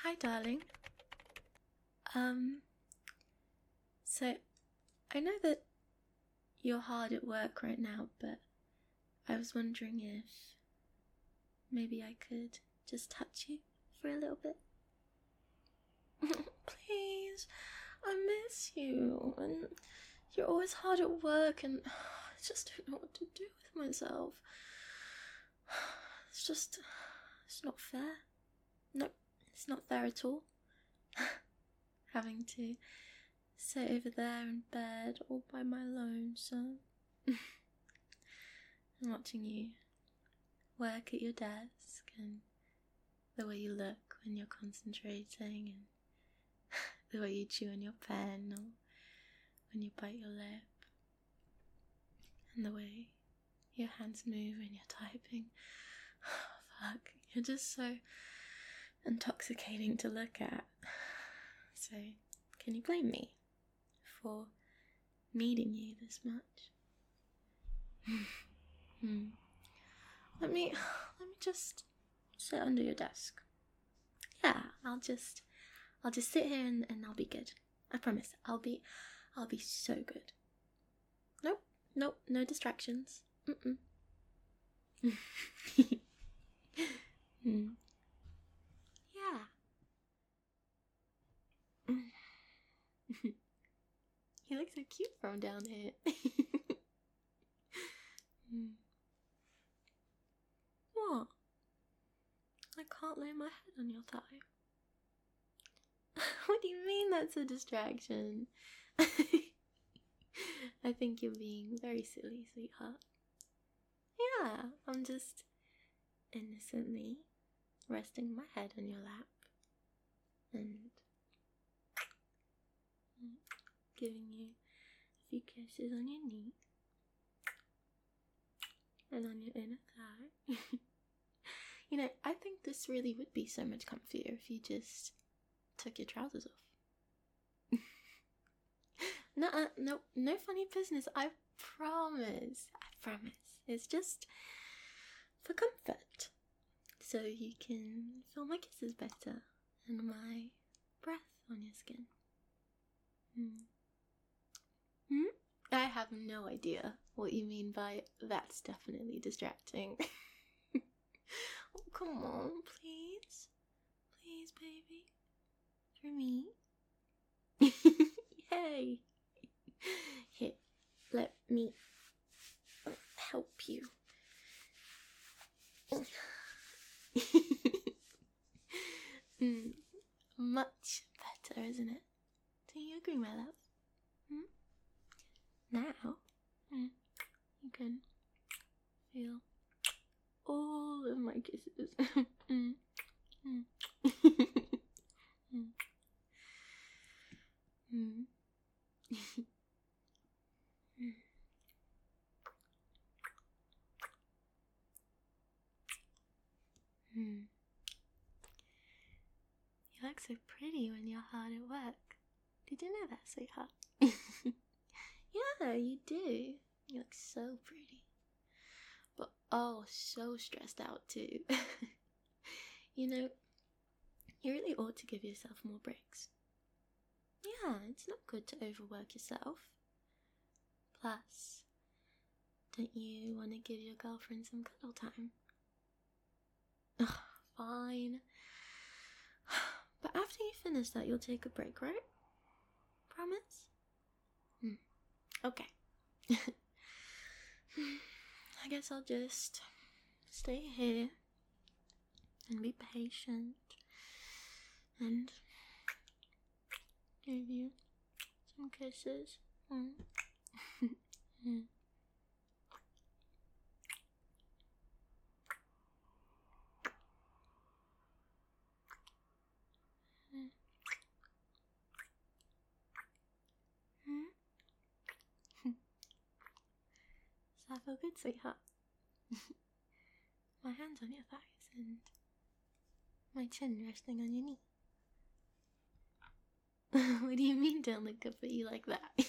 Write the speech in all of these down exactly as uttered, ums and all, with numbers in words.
Hi, darling. Um, so I know that you're hard at work right now, but I was wondering if maybe I could just touch you for a little bit. Please, I miss you, and you're always hard at work, and I just don't know what to do with myself. It's just, it's not fair. No, it's not fair at all. Having to sit over there in bed all by my lonesome and watching you work at your desk and the way you look when you're concentrating and the way you chew on your pen or when you bite your lip and the way your hands move when you're typing. Fuck, you're just so intoxicating to look at. So, can you blame me for needing you this much? hmm. Let me, let me just sit under your desk. Yeah, I'll just, I'll just sit here and, and I'll be good. I promise. I'll be, I'll be so good. Nope, nope, no distractions. Mm-mm. mm. Yeah. You look so cute from down here. mm. What? I can't lay my head on your thigh. What do you mean that's a distraction? I think you're being very silly, sweetheart. Yeah, I'm just innocently resting my head on your lap and giving you a few kisses on your knee and on your inner thigh. You know, I think this really would be so much comfier if you just took your trousers off. no, uh, no, no funny business. I promise. I promise. It's just for comfort, so you can feel my kisses better and my breath on your skin. Hmm. Hmm? I have no idea what you mean by that's definitely distracting. Oh, come on, please. Please, baby. For me. Yay. Here, let me help you. mm, much better, isn't it? Do you agree, my love? Hmm? Now, mm, you can feel all of my kisses. mm, mm. mm. Mm. mm. You look so pretty when you're hard at work. Did you know that, sweetheart? Yeah, you do. You look so pretty. But oh, so stressed out too. You know, you really ought to give yourself more breaks. Yeah, it's not good to overwork yourself. Plus, don't you want to give your girlfriend some cuddle time? Ugh, fine. But after you finish that, you'll take a break, right? Promise? Hmm. Okay. I guess I'll just stay here and be patient and give you some kisses. Mm. mm. Does that feel good, sweetheart? My hand's on your thighs and my chin resting on your knee. What do you mean don't look up at you like that?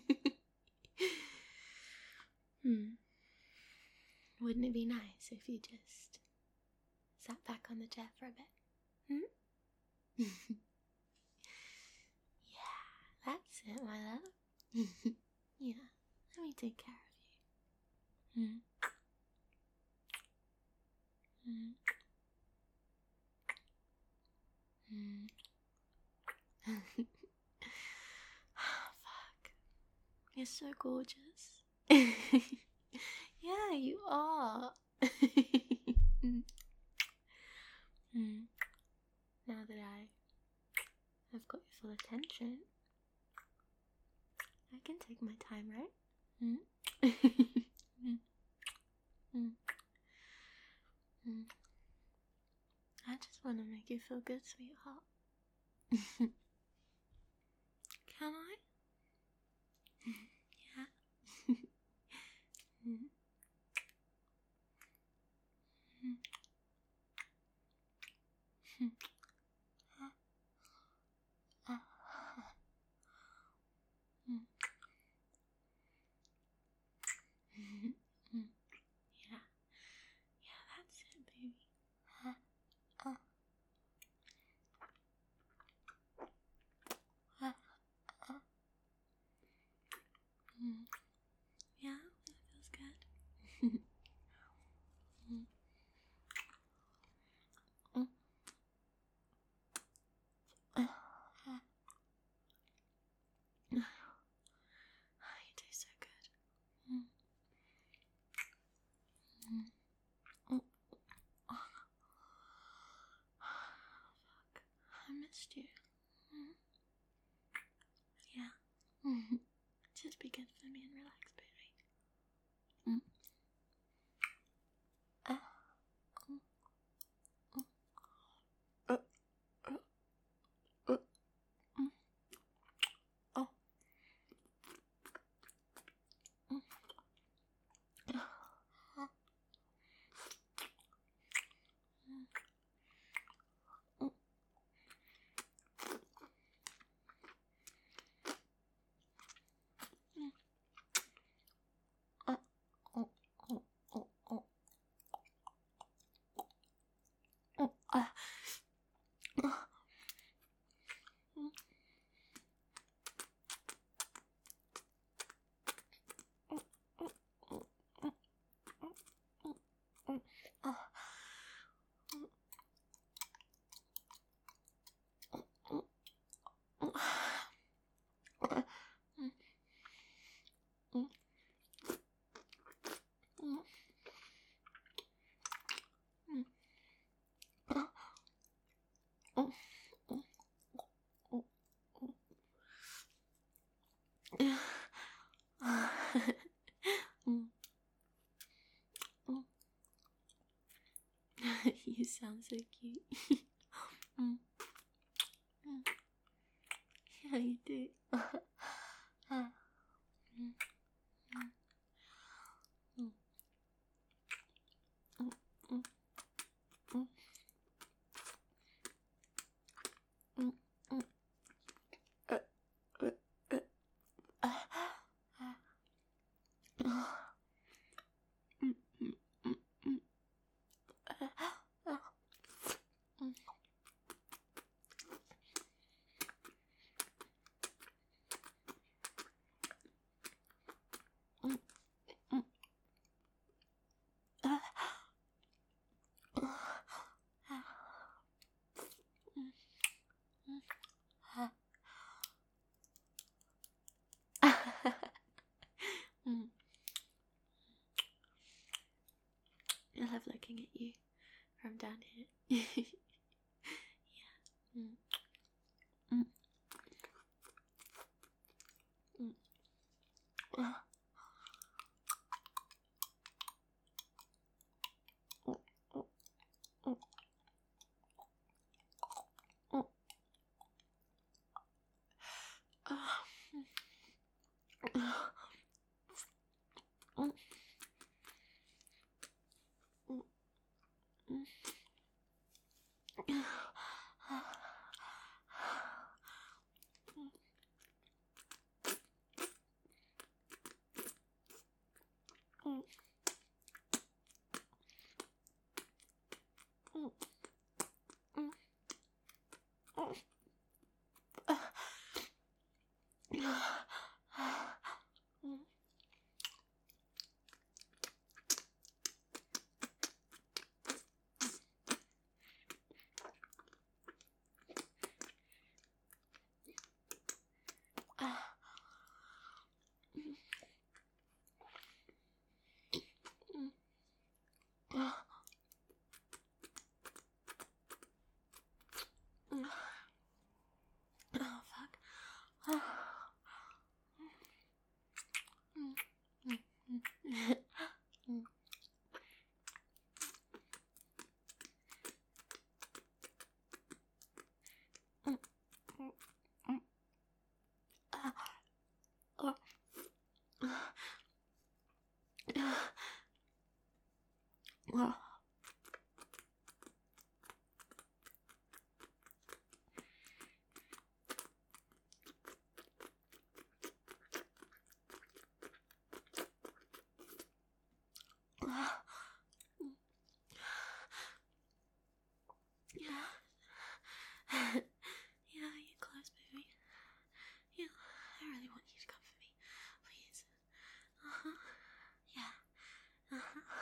hmm. Wouldn't it be nice if you just sat back on the chair for a bit? Hmm? Yeah, that's it, my love. Yeah, let me take care of you. Mm. Mm. Mm. Fuck. You're so gorgeous. Yeah, you are. Mm. Mm. Now that I have got your full attention, I can take my time, right? Mm. Mm. Mm. Mm. I just want to make you feel good, sweetheart. Can I? Yeah. Mm. Mm. Mm. Uh, uh, mm. Mm. Mm. Yeah. Yeah, that's it, baby. Uh, uh, uh, uh. Mm. Yeah, that feels good. Mm. Mm. Uh, uh. You taste so good. Mm. Mm. Mm. Oh, fuck. I missed you. Mm. Yeah. Mm. Just be good for me and relax, baby. Mm. Uh. Mm. Mm. Uh. Uh. Uh. Mm. Oh. Mm. Uh. Mm. Mm. Mm. Uh. Oh. Oh. Oh. Oh. Oh. Uh. Uh. Mm. Mm. Mm. Mm. Mm. Mm. Mm. Uh. Mm. Mm. Uh. Mm. Mm. Mm. Mm. Uh. Mm. Mm. Mm. Mm. Mm. Mm. You sound so cute. Mm. Mm. Yeah, you do. Ah. Mm. Mm. Mm. Mm. Mm. Mm. Mm. Mm. Uh. Uh. Uh. Ah. Ah. Ah. Mm. Mm. Mm. Mm. Ah. Ah. Mm. Mm. Mm. Ah. Ah. Ah. Mm. Mm. Ah. Mm. I love looking at you from down here. Yeah. Mm. Mm. Mm. Ah. Mm. Mm. Mm. Mm. Ah. Mm. Mm. Mm. Mm. Mm. Mm. Mm. Mm.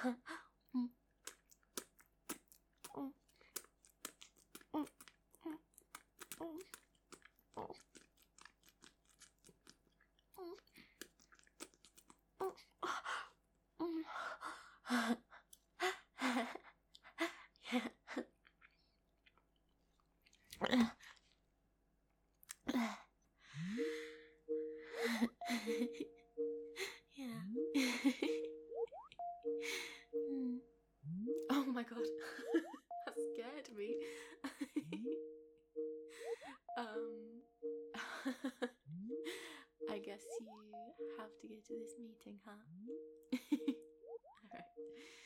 Mm. Mm. Mm. Mm. Mm. Yeah. Mm. Oh my god. That scared me. um I guess you have to go to this meeting, huh? Alright.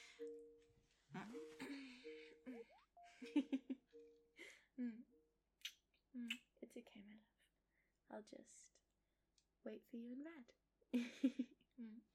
mm. Mm. It's okay, my love. I'll just wait for you in bed. mm.